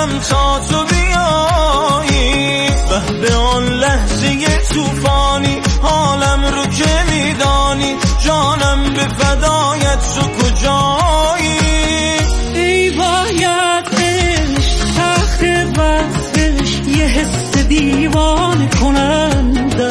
دلم تا تو بیایی، به آن لحظه توفانی حالم رو که میدانی، جانم به فدایت تو کجایی. ای باید عشق سخت وقتش یه حس دیوانه کننده،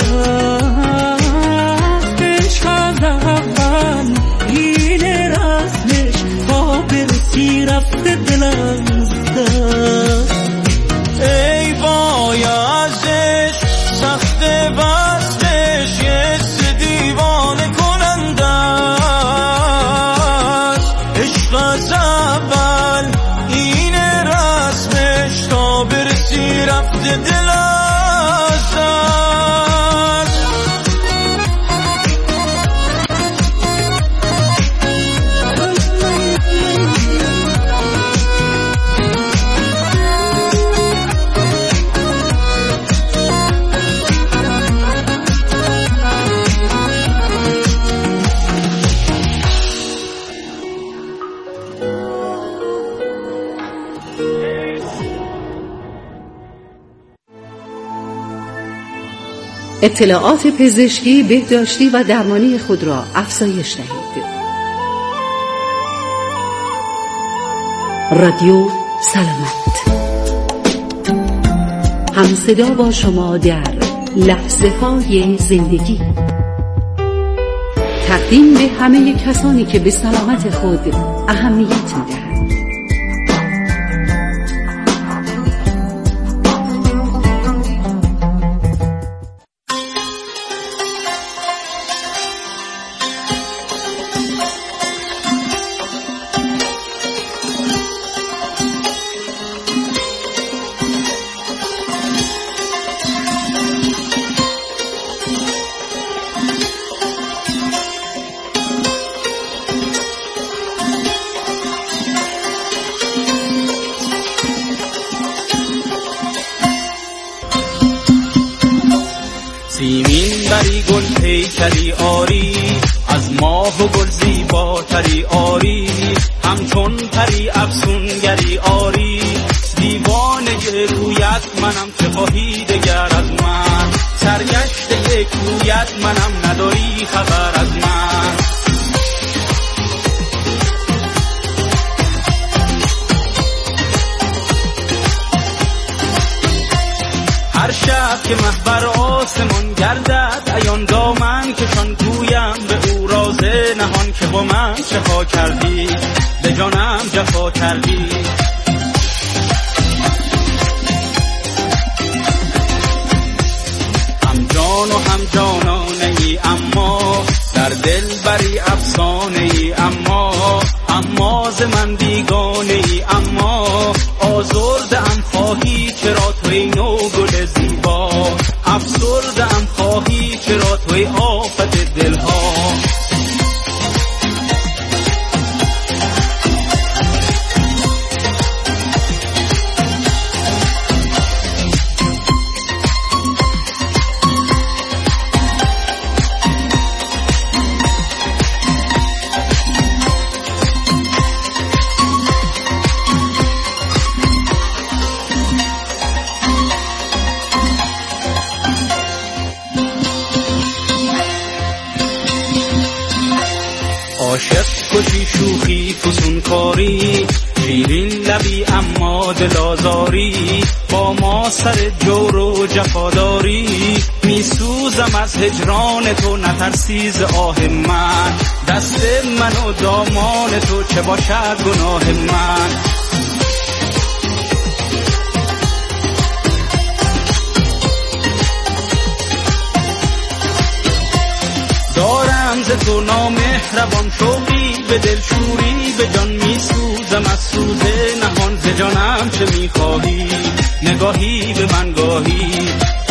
عشق از اول این رسمش تا برسی رفته دلم دست. ای باید عشق سخت وقتش یه حس دیوانه کننده است، عشق از اول این رسمش تا برسی رفته دل از دست. اطلاعات پزشکی، بهداشتی و درمانی خود را افزایش دهید. رادیو سلامت، همصدا با شما در لحظه های زندگی. تقدیم به همه کسانی که به سلامت خود اهمیت می‌دهند. سیمین بری گل پیکری آری، از ماه و گل زیباتری آری، همچون پری افسونگری آری، دیوانه رویت منم چه خواهی دگر از من، سرگشته یک رویت منم نداری خبر از من. هر شب که محبر آسمان گردد عیان دامن کشان گویم به او راز نهان که با من چه ها کردی، به جانم جفا کردی. هم جان و هم جانانه ای اما در دل بری افسانه ای اما ز من بیگانه ای اما آزرده‌ام خواهی چرا توی نو گل زیبا، افسرده‌ام خواهی چرا توی آفت دلها. عاشق کشی شوخی فسون کاری، شیرین لبی اما دل آزاری، با ما سر جور و جفاداری، میسوزم از هجران تو نترسی ز آه من، دست من و دامان تو چه باشد گناه من. دارم ز تو نامهربان شوقی به دل شوری، به جان میسوزم از سوز نهان، ز جانم چه میخواهی نگاهی به من گاهی.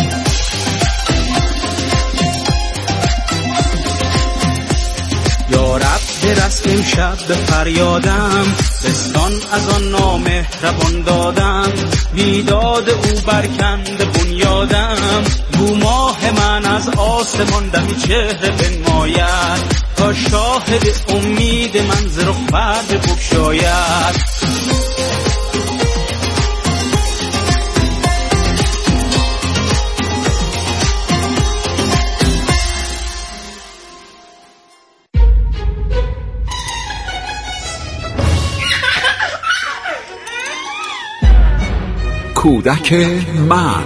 یا رب برس امشب به فریادم، بستان از آن نامهربان دادم، بیداد او برکند بنیادم، بو ماه من از آسمان دمی چهره بنماید، تا شاهد امید من ز رخ پرده بگشاید. کودک من.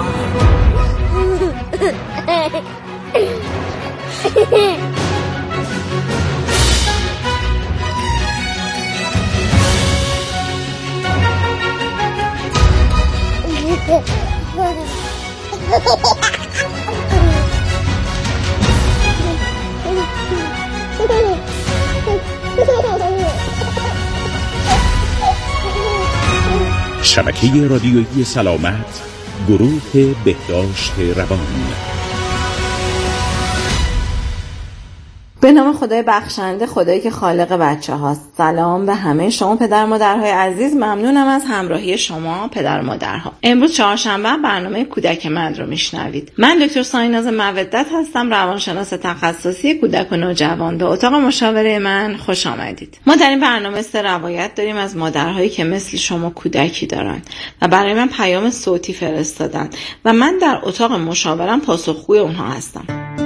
شبکه رادیویی سلامت، گروه بهداشت روان. به نام خدای بخشنده، خدایی که خالق بچه هاست. سلام به همه شما پدر مادرهای عزیز، ممنونم از همراهی شما پدر مادرها. امروز چهارشنبه برنامه کودک من رو میشنوید. من دکتر سایناز مودت هستم، روانشناس تخصصی کودک و نوجوان. به اتاق مشاوره من خوش آمدید. ما در این برنامه 3 روایت داریم از مادرهایی که مثل شما کودکی دارن و برای من پیام صوتی فرستادن و من در اتاق مشاورم پاسخگوی اونها هستم.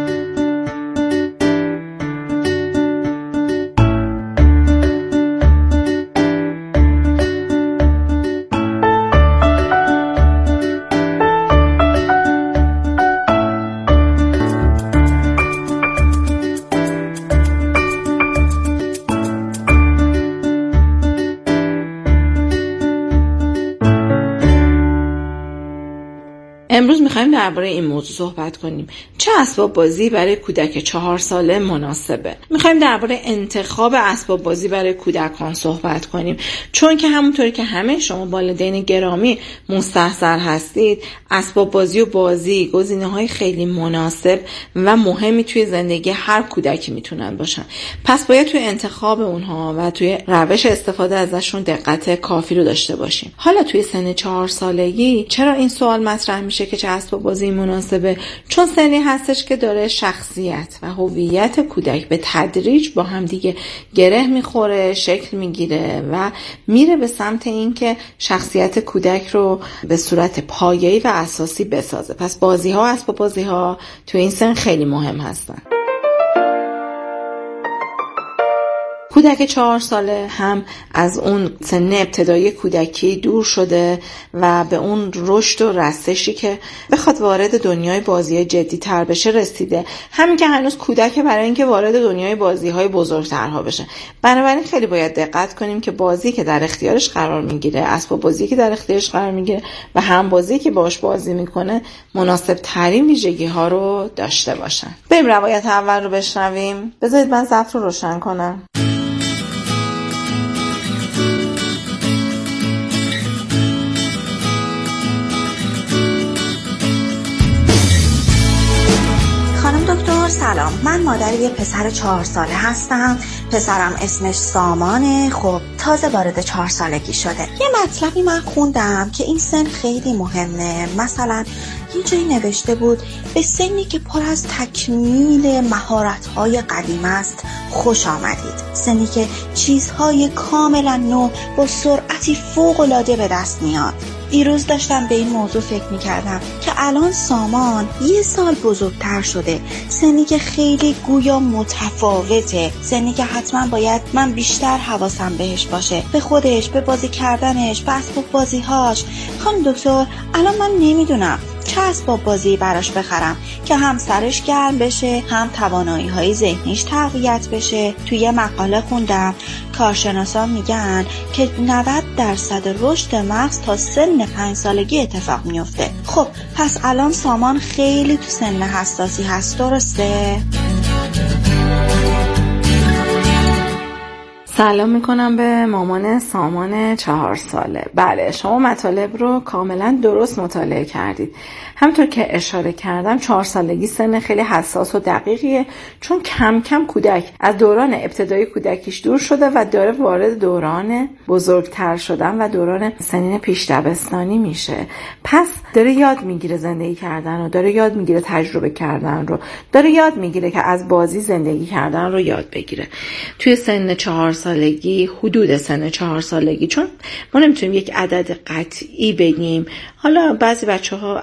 امروز میخوایم درباره این موضوع صحبت کنیم. چه اسباب بازی برای کودک 4 ساله مناسبه؟ میخوایم درباره انتخاب اسباب بازی برای کودکان صحبت کنیم، چون که همونطوری که همه شما والدین گرامی مستحضر هستید، اسباب بازی و بازی گزینه‌های خیلی مناسب و مهمی توی زندگی هر کودکی میتونن باشن. پس باید توی انتخاب اونها و توی روش استفاده ازشون دقت کافی رو داشته باشیم. حالا توی سن 4 سالگی چرا این سوال مطرح میشه که چه اسباب بازی مناسبه؟ چون سنی هستش که داره شخصیت و هویت کودک به تدریج با هم دیگه گره میخوره، شکل میگیره و میره به سمت این که شخصیت کودک رو به صورت پایه‌ای و اساسی بسازه. پس بازی ها و اسباب بازی ها تو این سن خیلی مهم هستن. کودک 4 ساله هم از اون سن ابتدایی کودکی دور شده و به اون رشد و رسشی که بخواد وارد دنیای بازی‌های جدی‌تر بشه رسیده. همین که هنوز کودک برای اینکه وارد دنیای بازی‌های بزرگترها بشه. بنابراین خیلی باید دقت کنیم که بازی که در اختیارش قرار میگیره، اسباب بازی که در اختیارش قرار میگیره و هم بازی که باهاش بازی میکنه مناسب ترین ویژگی‌ها رو داشته باشن. بریم روایت اول رو بشنویم. بذارید من ضبط رو روشن کنم. دکتر سلام، من مادر یه پسر 4 ساله هستم. پسرم اسمش سامانه. خب تازه وارد 4 سالگی شده. یه مطلبی من خوندم که این سن خیلی مهمه. مثلا یه جایی نوشته بود به سنی که پر از تکمیل مهارت‌های قدیم است خوش آمدید. سنی که چیزهای کاملا نو با سرعتی فوق‌العاده به دست میاد. دیروز داشتم به این موضوع فکر می‌کردم که الان سامان 1 سال بزرگتر شده، سنی که خیلی گویا متفاوته، سنی که حتما باید من بیشتر حواسم بهش باشه، به خودش، به بازی کردنش، به اسباب بازی‌هاش. خانم دکتر، الان من نمیدونم چه اسباب بازی براش بخرم که هم سرش گرم بشه، هم توانایی‌های ذهنیش تقویت بشه. توی یه مقاله خوندم کارشناسان میگن که 90% رشد مغز تا سن 5 سالگی اتفاق میفته. خب پس الان سامان خیلی تو سن حساسی هست، درسته؟ سلام میکنم به مامان سامان 4 ساله. بله، شما مطالب رو کاملا درست مطالعه کردید. همونطور که اشاره کردم 4 سالگی سن خیلی حساس و دقیقیه، چون کم کم کودک از دوران ابتدایی کودکیش دور شده و داره وارد دوران بزرگتر شدن و دوران سنین پیش دبستانی میشه. پس داره یاد میگیره زندگی کردن رو، داره یاد میگیره تجربه کردن رو، داره یاد میگیره که از بازی زندگی کردن رو یاد بگیره. توی سن 4 سالگی، حدود سن 4 سالگی، چون ما نمیتونیم یک عدد قطعی بگیم. حالا بعضی بچه‌ها عدد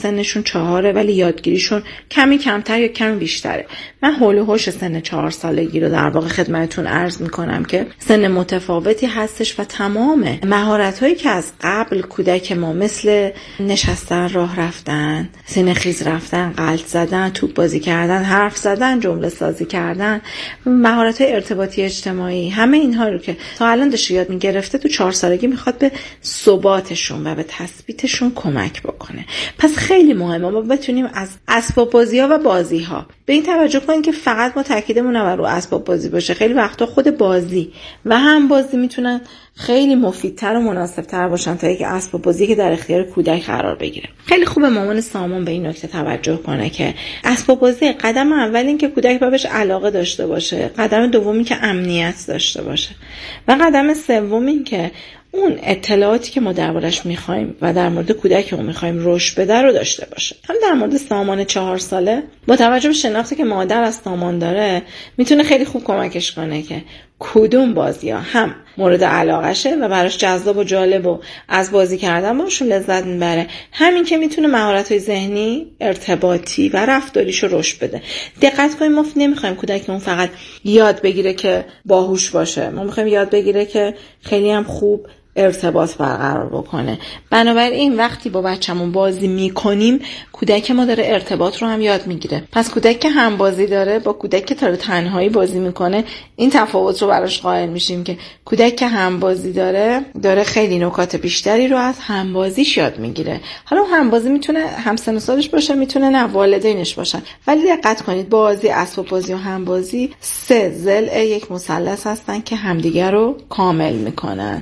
سنشون 4 ولی یادگیریشون کمی کمتر یا کمی بیشتره. من حول و حوش سن 4 سالگی رو در واقع خدمتتون عرض میکنم که سن متفاوتی هستش و تمام مهارت‌هایی که از قبل کودک ما مثل نشستن، راه رفتن، سینه خیز رفتن، غلط زدن، توپ بازی کردن، حرف زدن، جمله سازی کردن، مهارت‌های ارتباطی اجتماعی، همه اینها رو که تا الان داشته یاد می‌گرفته تو 4 سالگی میخواد به ثباتشون و به تثبیتشون کمک بکنه. پس خیلی مهمه ما بتونیم از اسباب بازی‌ها و بازی‌ها به این توجه کنید که فقط ما تاکیدمون نباید رو اسباب بازی باشه. خیلی وقتا خود بازی و هم بازی میتونن خیلی مفیدتر و مناسبتر باشن تا اینکه اسباب بازی که در اختیار کودک قرار بگیره. خیلی خوبه مامان سامان به این نکته توجه کنه که اسباب بازی قدم اول این که کودک بهش علاقه داشته باشه، قدم دومی که امنیت داشته باشه و قدم سوم این که اون اطلاعاتی که ما دربارش میخوایم و در مورد کودکمون میخوایم رشد بده رو داشته باشه. هم در مورد سامان 4 ساله با توجه به شناختی که مادر از سامان داره میتونه خیلی خوب کمکش کنه که کدوم بازی‌ها هم مورد علاقشه و براش جذاب و جالب و از بازی کردن باشون لذت میبره، همین که میتونه مهارت‌های ذهنی، ارتباطی و رفتاریشو رشد بده. دقت کنید ما نمیخوایم کودکمون فقط یاد بگیره که باهوش باشه، ما میخوایم یاد بگیره که خیلی هم خوب ارتباط برقرار بکنه. بنابراین وقتی با بچه‌مون بازی میکنیم کودک ما داره ارتباط رو هم یاد میگیره. پس کودک که هم بازی داره با کودک که داره تنهایی بازی میکنه این تفاوت رو براش قائل میشیم که کودک که هم بازی داره خیلی نکات بیشتری رو از هم بازیش یاد میگیره. حالا هم بازی میتونه هم سن و سالش باشه، میتونه نه والدینش باشن، ولی دقت کنید بازی، اسباب بازی و هم بازی 3 ضلع یک مثلث هستن که همدیگر رو کامل میکنن.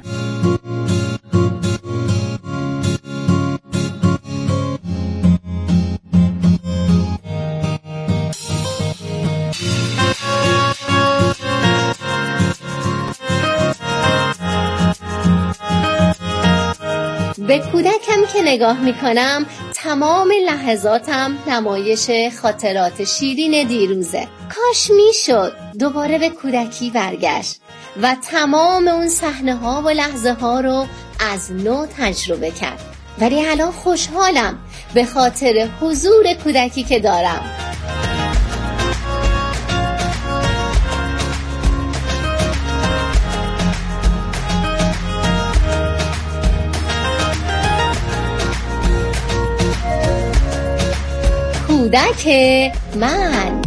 به کودکم که نگاه میکنم تمام لحظاتم نمایش خاطرات شیرین دیروزه. کاش میشد دوباره به کودکی برگشت و تمام اون صحنه ها و لحظه ها رو از نو تجربه کرد. ولی الان خوشحالم به خاطر حضور کودکی که دارم. کودک من.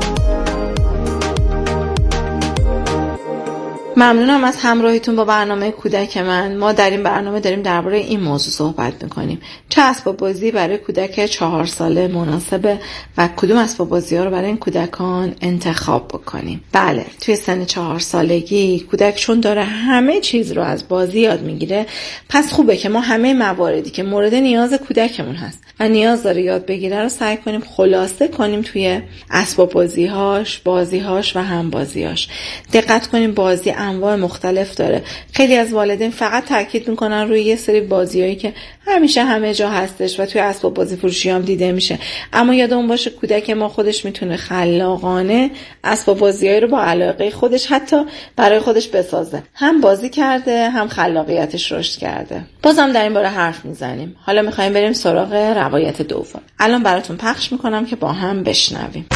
ممنونم از همراهیتون با برنامه کودک من. ما در این برنامه داریم درباره این موضوع صحبت میکنیم: چه اسباب بازی برای کودک 4 ساله مناسبه و کدوم اسباب بازی ها رو برای این کودکان انتخاب بکنیم. بله، توی سن 4 سالگی کودک چون داره همه چیز رو از بازی یاد میگیره، پس خوبه که ما همه مواردی که مورد نیاز کودکمون هست و نیاز داره یاد بگیره رو سعی کنیم خلاصه کنیم توی اسباب بازیهاش و هم بازیهاش. دقت کنیم بازی انواع مختلف داره. خیلی از والدین فقط تاکید میکنن روی یه سری بازیایی که همیشه همه جا هستش و توی اسباب بازی فروشی هم دیده میشه، اما یادمون باشه کودک ما خودش میتونه خلاقانه اسباب بازیایی رو با علاقه خودش حتی برای خودش بسازه. هم بازی کرده، هم خلاقیتش رشد کرده. بازم در این باره حرف میزنیم. حالا میخوایم بریم سراغ روایت دوم. الان براتون پخش میکنم که با هم بشنویم.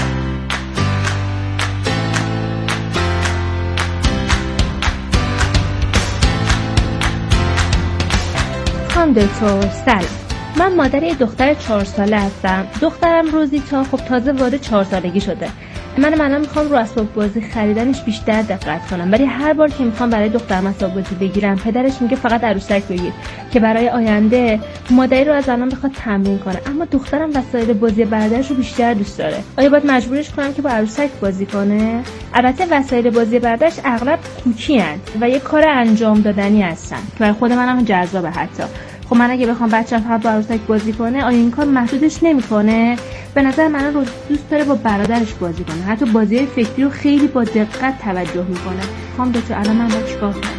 دکتر سلام، من مادر یه دختر 4 ساله هستم. دخترم روزیتا خب تازه وارد 4 سالگی شده. من میخوام رو اسباب بازی خریدنش بیشتر دقت کنم، ولی هر بار که میخوام برای دخترم اسباب بازی بگیرم پدرش میگه فقط عروسک بگیر که برای آینده مادری رو از الان بخواد تمرین کنه. اما دخترم وسایل بازی برادرش رو بیشتر دوست داره. آیا باید مجبورش کنم که با عروسک بازی کنه؟ البته وسایل بازی برادرش اغلب کوچی ان و یه کار انجام دادنی هستن که برای خود منم جذابه. حتی خب من اگه بخوام بچه‌م فقط با عروسک بازی کنه آیا این کار محدودش نمی‌کنه؟ به نظر من رو دوست داره با برادرش بازی کنه. حتی بازی‌های فکری رو خیلی با دقت توجه می‌کنه. خام دکتر الان من باید چیکار کنم؟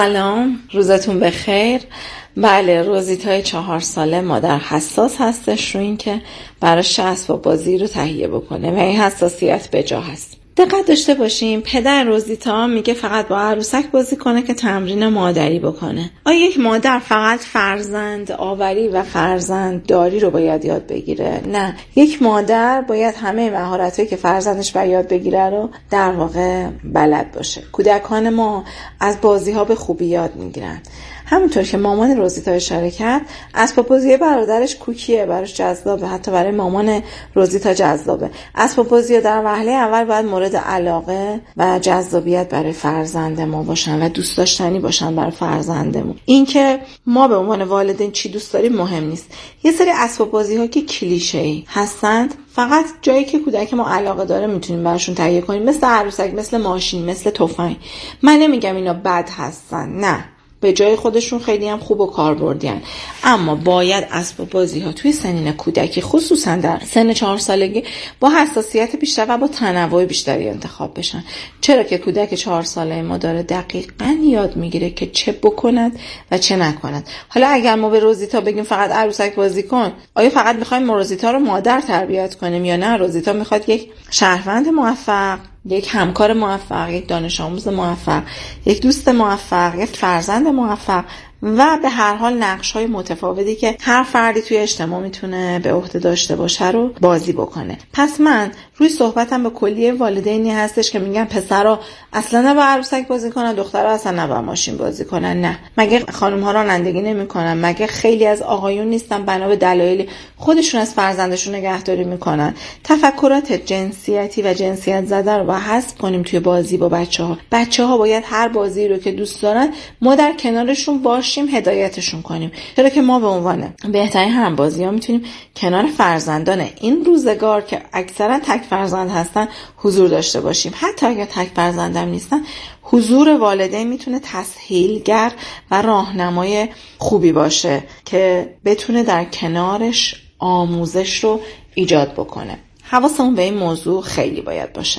سلام، روزتون بخیر. بله، روزیتای 4 ساله مادر حساس هستش رو این که براش اسباب بازی رو تهیه بکنه و این حساسیت به جا هست. دقت داشته باشیم پدر روزیتا میگه فقط با عروسک بازی کنه که تمرین مادری بکنه. آیا یک مادر فقط فرزند آوری و فرزند داری رو باید یاد بگیره؟ نه، یک مادر باید همه مهارتایی که فرزندش باید یاد بگیره رو در واقع بلد باشه. کودکان ما از بازی‌ها به خوبی یاد میگیرن. همونطور که مامان روزیتا اشاره کرد، اسباب بازی برادرش کوکیه، براش جذابه، حتی برای مامان روزیتا جذابه. اسباب بازی در وهله اول باید مورد علاقه و جذابیت برای فرزند ما باشن و دوست داشتنی باشن برای فرزندمون. این که ما به عنوان والدین چی دوست داریم مهم نیست. یه سری اسباب بازی‌ها که کلیشه‌ای هستند، فقط جایی که کودک ما علاقه داره میتونیم براشون تهیه کنیم، مثل عروسک، مثل ماشین، مثل تفنگ. من نمیگم اینا بد هستن، نه، به جای خودشون خیلی هم خوب و کاربردیان، اما باید اسباب بازی ها توی سنین کودکی، خصوصا در سن 4 سالگی، با حساسیت بیشتر و با تنوع بیشتری انتخاب بشن. چرا که کودک 4 ساله ما داره دقیقاً یاد میگیره که چه بکند و چه نکند. حالا اگر ما به روزیتا بگیم فقط عروسک بازی کن، آیا فقط میخوایم روزیتا رو مادر تربیت کنیم یا نه روزیتا میخواد یک شهروند موفق، یک همکار موفق، یک دانش آموز موفق، یک دوست موفق، یک فرزند موفق و به هر حال نقش‌های متفاوتی که هر فردی توی اجتماع میتونه به عهده داشته باشه رو بازی بکنه. پس من روی صحبتم به کلیه والدینی هستش که میگن پسرا اصلا نباید عروسک بازی کنن، دخترها اصلا نباید ماشین بازی کنن. نه، مگه خانم‌ها رانندگی نمی‌کنن؟ مگه خیلی از آقایون نیستن بنا به دلایلی خودشون از فرزندشون نگهداری میکنن؟ تفکرات جنسیتی و جنسیت زده رو باید حذف کنیم توی بازی با بچه‌ها. بچه‌ها باید هر بازی رو که دوست دارن ما در کنارشون باشیم، هدایتشون کنیم. چرا که ما به عنوان بهترین همبازی‌ها میتونیم کنار فرزندان این روزگار که اکثرا تک فرزند هستن حضور داشته باشیم. حتی اگر تک فرزندم نیستن، حضور والدین میتونه تسهیلگر و راهنمای خوبی باشه که بتونه در کنارش آموزش رو ایجاد بکنه. حواسمون به این موضوع خیلی باید باشه.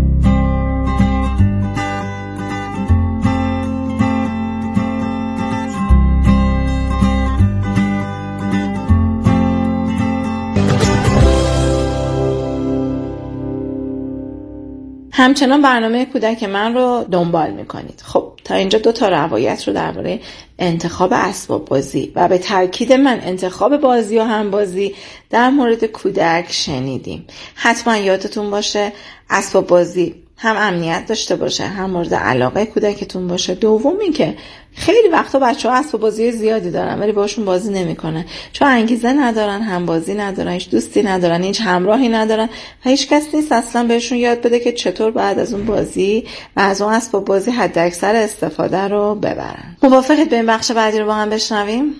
همچنان برنامه کودک من رو دنبال میکنید. خب تا اینجا 2 روایت رو درباره انتخاب اسباب بازی و به تاکید من انتخاب بازی و همبازی در مورد کودک شنیدیم. حتما یادتون باشه اسباب بازی هم امنیت داشته باشه، هم مورد علاقه کودکتون باشه. دومی که خیلی وقتا بچه‌ها اسباب بازی زیادی دارن ولی باشون بازی نمی‌کنن، چون انگیزه ندارن، هم بازی ندارن، هیچ دوستی ندارن، هیچ همراهی ندارن و هیچ کس نیست اصلا بهشون یاد بده که چطور بعد از اون بازی و از اون اسباب بازی حداکثر استفاده رو ببرن. موافقید به این بخش بعدی رو با هم بشنویم؟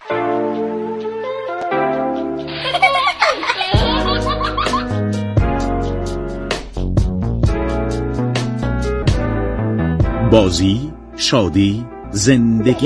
بازی، شادی، زندگی.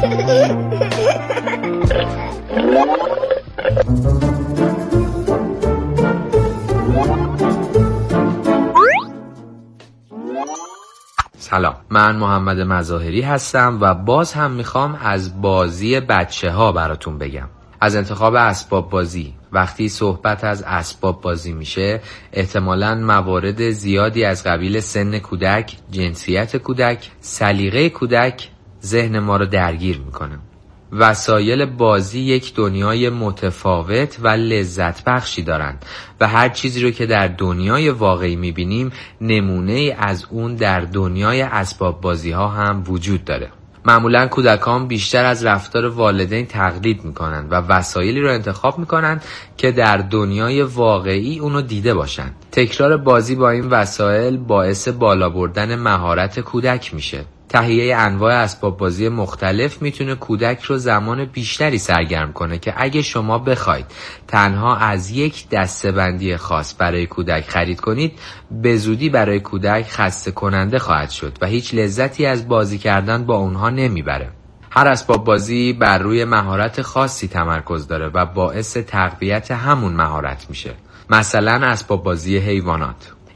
سلام، من محمد مظاهری هستم و باز هم میخوام از بازی بچه ها براتون بگم. از انتخاب اسباب بازی. وقتی صحبت از اسباب بازی میشه احتمالاً موارد زیادی از قبیل سن کودک، جنسیت کودک، سلیقه کودک ذهن ما رو درگیر میکنه. وسایل بازی یک دنیای متفاوت و لذت بخشی دارند و هر چیزی رو که در دنیای واقعی میبینیم نمونه از اون در دنیای اسباب بازی ها هم وجود داره. معمولا کودکان بیشتر از رفتار والدین تقلید میکنن و وسایلی رو انتخاب میکنن که در دنیای واقعی اونو دیده باشن. تکرار بازی با این وسایل باعث بالا بردن مهارت کودک میشه. تهیه انواع اسباب بازی مختلف میتونه کودک رو زمان بیشتری سرگرم کنه که اگه شما بخواید تنها از یک دسته‌بندی خاص برای کودک خرید کنید به زودی برای کودک خسته کننده خواهد شد و هیچ لذتی از بازی کردن با اونها نمیبره. هر اسباب بازی بر روی مهارت خاصی تمرکز داره و باعث تقویت همون مهارت میشه. مثلا اسباب بازی حیوانات.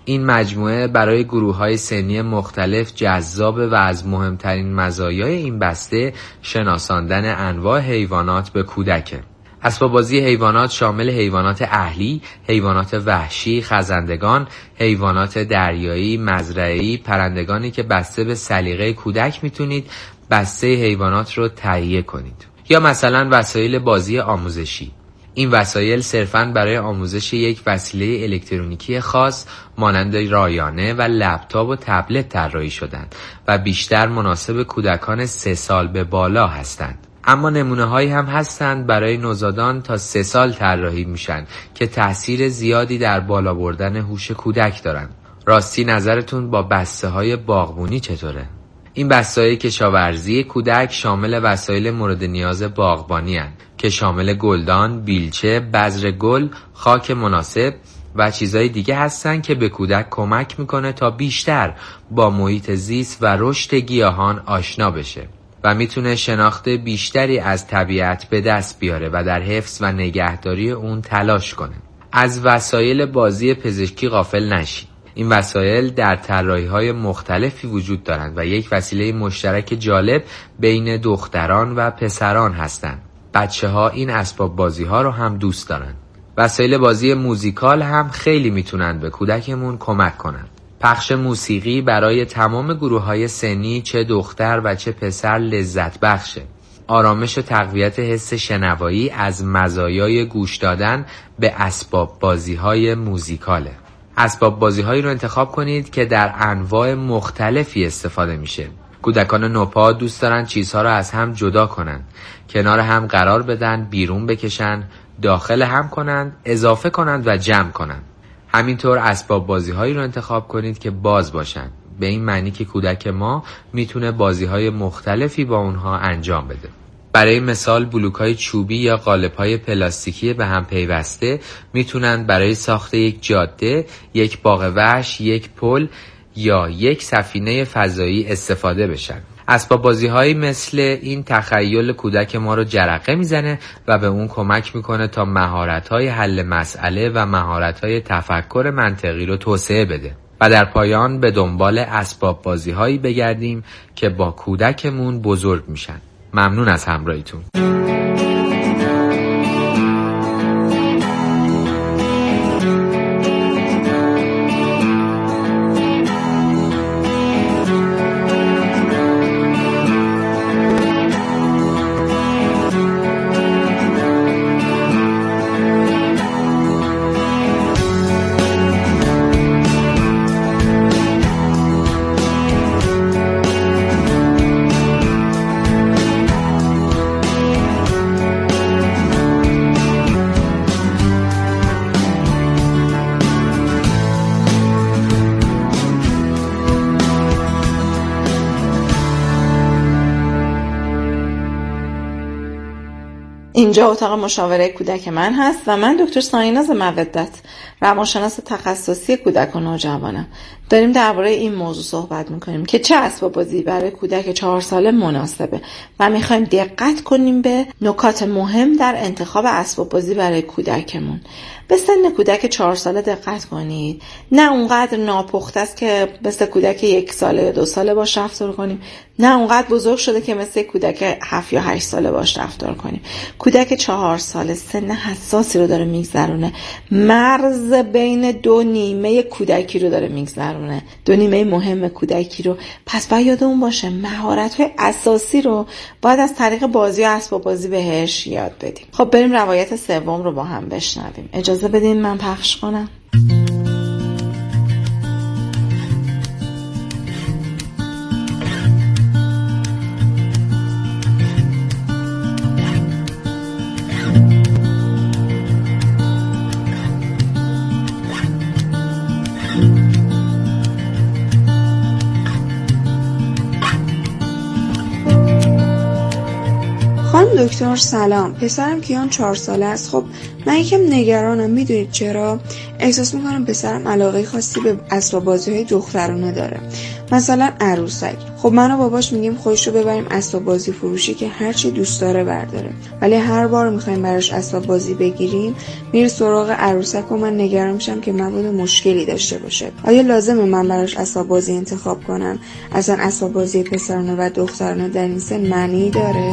این مجموعه برای گروه‌های سنی مختلف جذابه و از مهمترین مزایای این بسته شناساندن انواع حیوانات به کودکه. اسباب بازی حیوانات شامل حیوانات اهلی، حیوانات وحشی، خزندگان، حیوانات دریایی، مزرعه‌ای، پرندگانی که بسته به سلیقه کودک میتونید بسته حیوانات رو تهیه کنید. یا مثلا وسایل بازی آموزشی. این وسایل صرفاً برای آموزش یک وسیله الکترونیکی خاص مانند رایانه و لپتاپ و تبلت طراحی شدند و بیشتر مناسب کودکان 3 سال به بالا هستند. اما نمونه هایی هم هستند برای نوزادان تا 3 سال طراحی میشن که تأثیر زیادی در بالا بردن هوش کودک دارند. راستی نظرتون با بسته های باغبونی چطوره؟ این بسته‌های کشاورزی کودک شامل وسایل مورد نیاز باغبانی هستند که شامل گلدان، بیلچه، بذر گل، خاک مناسب و چیزهای دیگه هستن که به کودک کمک میکنه تا بیشتر با محیط زیست و رشد گیاهان آشنا بشه و میتونه شناخت بیشتری از طبیعت به دست بیاره و در حفظ و نگهداری اون تلاش کنه. از وسایل بازی پزشکی غافل نشید. این وسایل در طراحی‌های مختلفی وجود دارند و یک وسیله مشترک جالب بین دختران و پسران هستند. بچه‌ها این اسباب بازی‌ها رو هم دوست دارن. وسایل بازی موزیکال هم خیلی میتونن به کودکمون کمک کنن. پخش موسیقی برای تمام گروه‌های سنی چه دختر و چه پسر لذت بخشه. آرامش و تقویت حس شنوایی از مزایای گوش دادن به اسباب بازی‌های موزیکاله. اسباب بازی‌هایی رو انتخاب کنید که در انواع مختلفی استفاده میشه. کودکان نوپا دوست دارن چیزها رو از هم جدا کنن، کنار هم قرار بدن، بیرون بکشن، داخل هم کنن، اضافه کنند و جمع کنند. همینطور اسباب بازی‌هایی رو انتخاب کنید که باز باشن، به این معنی که کودک ما میتونه بازی‌های مختلفی با اونها انجام بده. برای مثال بلوک‌های چوبی یا قالب‌های پلاستیکی به هم پیوسته میتونن برای ساخت یک جاده، یک باغ وحش، یک پل یا یک سفینه فضایی استفاده بشن. اسباب بازی‌هایی مثل این تخیل کودک ما رو جرقه میزنه و به اون کمک میکنه تا مهارت‌های حل مسئله و مهارت‌های تفکر منطقی رو توسعه بده. و در پایان به دنبال اسباب بازی‌هایی بگردیم که با کودکمون بزرگ میشن. ممنون از همراهیتون. اینجا اتاق مشاوره کودک من هست و من دکتر سایناز مودت، روانشناس تخصصی کودک و نوجوانم. داریم درباره این موضوع صحبت میکنیم که چه اسباب بازی برای کودک 4 ساله مناسبه و میخوایم دقت کنیم به نکات مهم در انتخاب اسباب بازی برای کودکمون. به سن کودک 4 ساله دقت کنید، نه اونقدر ناپخته است که مثل کودک 1 ساله یا 2 ساله باش رفتار کنیم، نه اونقدر بزرگ شده که مثل کودک 7 یا 8 ساله باش رفتار کنیم. کودک 4 ساله سن حساسی رو داره میگذرونه، مرز بین 2 نیمه کودکی رو داره میگذرونه، 2 نیمه مهم کودکی رو. پس باید یادمون باشه مهارت‌های اساسی رو باید از طریق بازی و اسباب بازی بهش یاد بدیم. خب بریم روایت سوم رو با هم بشنویم. اجازه بدین من پخش کنم. دکتر سلام، پسرم کیان 4 ساله است. خب من یکم نگرانم. میدونید چرا؟ احساس میکنم پسرم علاقه خاصی به اسباب بازی‌های دخترانه داره، مثلا عروسک. خب من و باباش میگیم خودش رو ببریم اسباب بازی فروشی که هر چی دوست داره برداره، ولی هر بار میخوایم براش اسباب بازی بگیریم میره سراغ عروسک و من نگران میشم که مبادا مشکلی داشته باشه. آیا لازمه من براش اسباب بازی انتخاب کنم؟ اصلا اسباب بازی پسرانه و دخترانه در این سن معنی داره؟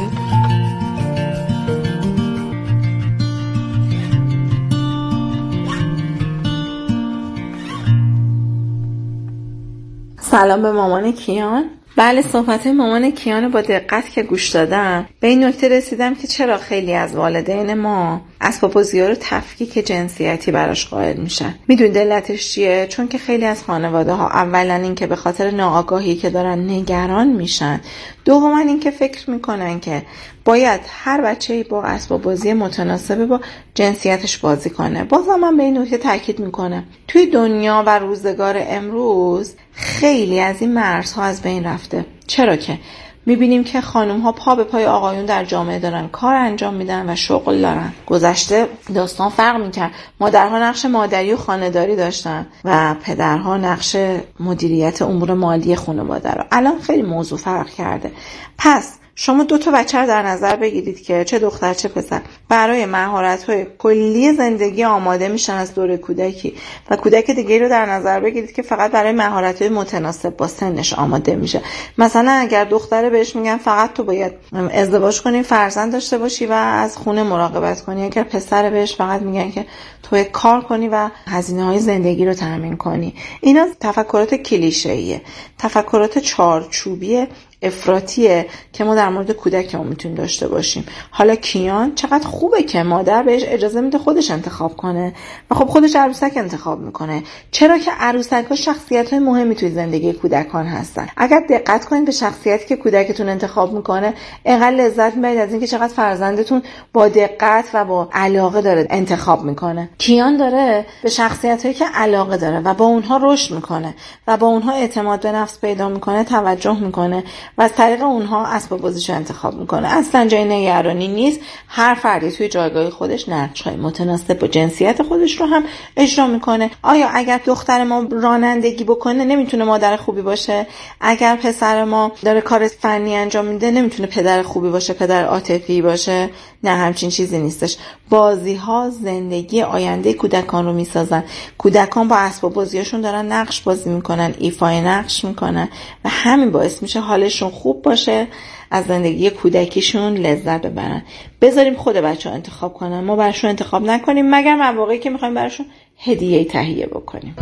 سلام به مامان کیان. بله، صحبت مامان کیان با دقت که گوش دادم به این نکته رسیدم که چرا خیلی از والدین ما اسباب بازی‌ها رو تفکیک جنسیتی براش قائل میشن. میدونید علتش چیه؟ چون که خیلی از خانواده‌ها اولا این که به خاطر ناآگاهی که دارن نگران میشن، دوما این که فکر میکنن که باید هر بچه‌ای با اسباب بازی متناسب با جنسیتش بازی کنه. بازم من به این نکته تاکید میکنم توی دنیا و روزگار امروز خیلی از این مرزها از بین رفته. چرا که میبینیم که خانم ها پا به پای آقایون در جامعه دارن کار انجام میدن و شغل دارن. گذشته داستان فرق میکرد. مادرها نقش مادری و خانه‌داری داشتن و پدرها نقش مدیریت امور مالی خانواده رو. الان خیلی موضوع فرق کرده. پس شما 2 بچه رو در نظر بگیرید که چه دختر چه پسر برای مهارت‌های کلی زندگی آماده میشن از دوره کودکی، و کودک دیگه رو در نظر بگیرید که فقط برای مهارت‌های متناسب با سنش آماده میشه. مثلا اگر دختره بهش میگن فقط تو باید ازدواج کنی، فرزند داشته باشی و از خونه مراقبت کنی، اگر پسر بهش فقط میگن که تو کار کنی و هزینه‌های زندگی رو تامین کنی. اینا تفکرات کلیشه‌ایه، تفکرات چارچوبی افراطیه که ما در مورد کودکمون میتونیم داشته باشیم. حالا کیان چقدر خوبه که مادر بهش اجازه میده خودش انتخاب کنه و خب خودش عروسک انتخاب میکنه. چرا که عروسک‌ها شخصیت‌های مهمی توی زندگی کودکان هستن. اگر دقت کنید به شخصیتی که کودکتون انتخاب میکنه اینقدر لذت میبرید از اینکه چقدر فرزندتون با دقت و با علاقه داره انتخاب میکنه. کیان داره به شخصیت‌هایی که علاقه داره و با اونها رشد میکنه و با اونها اعتماد به نفس پیدا میکنه، توجه میکنه و از طریق اونها اسباب بازیشو انتخاب میکنه. اصلا جای نگرانی نیست. هر فردی توی جایگاه خودش نقش‌های متناسب با جنسیت خودش رو هم اجرا میکنه. آیا اگر دختر ما رانندگی بکنه نمیتونه مادر خوبی باشه؟ اگر پسر ما داره کار فنی انجام میده نمیتونه پدر خوبی باشه، پدر عاطفی باشه؟ نه، همچین چیزی نیستش. بازی‌ها زندگی آینده کودکان رو میسازن. کودکان با اسباب بازیاشون دارن نقش بازی میکنن، ایفای نقش میکنن و همین باعث میشه حالشون خوب باشه، از زندگی کودکیشون لذت ببرن. بذاریم خود بچه‌ها انتخاب کنن، ما براشون انتخاب نکنیم مگر مواقعی که میخوایم براشون هدیه تهیه بکنیم.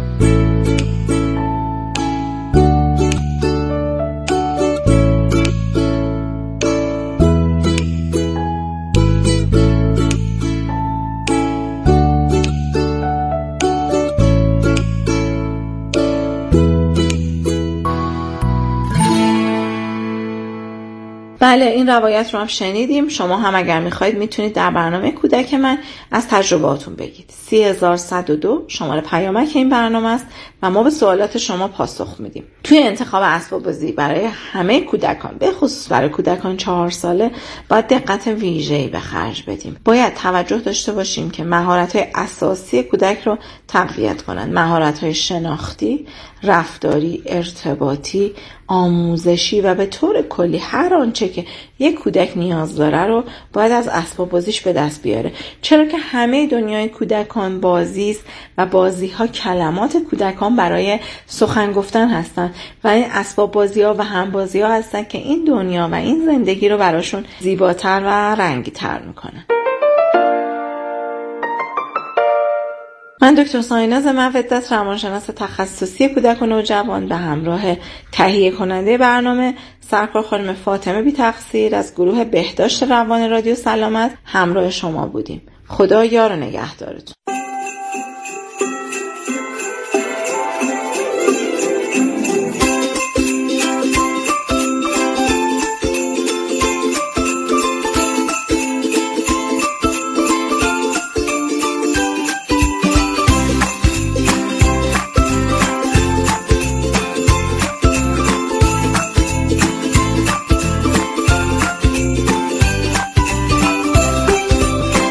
بله، این روایت رو هم شنیدیم. شما هم اگر میخواید میتونید در برنامه کودک من از تجربهاتون بگید. 3102 شماره پیامک این برنامه است و ما به سوالات شما پاسخ میدیم. توی انتخاب اسباب بازی برای همه کودکان، به خصوص برای کودکان 4 ساله، باید دقت ویژه‌ای به خرج بدیم. باید توجه داشته باشیم که مهارت‌های اساسی کودک رو تقویت کنند. مهارت‌های شناختی، رفتاری، ارتباطی، آموزشی و به طور کلی هر آنچه که یک کودک نیاز داره رو باید از اسباب بازیش به دست بیاره. چرا که همه دنیای کودکان بازی است و بازی‌ها کلمات کودکان برای سخن گفتن هستن و این اسباب بازی‌ها و هم بازی‌ها هستن که این دنیا و این زندگی رو براشون زیباتر و رنگی‌تر میکنن. من دکتر سایناز مودت، روانشناس تخصصی کودک و نوجوان، به همراه تهیه کننده برنامه سرکار خانم فاطمه بی تقصیر از گروه بهداشت روان رادیو سلامت همراه شما بودیم. خدا یار و نگهدارتون.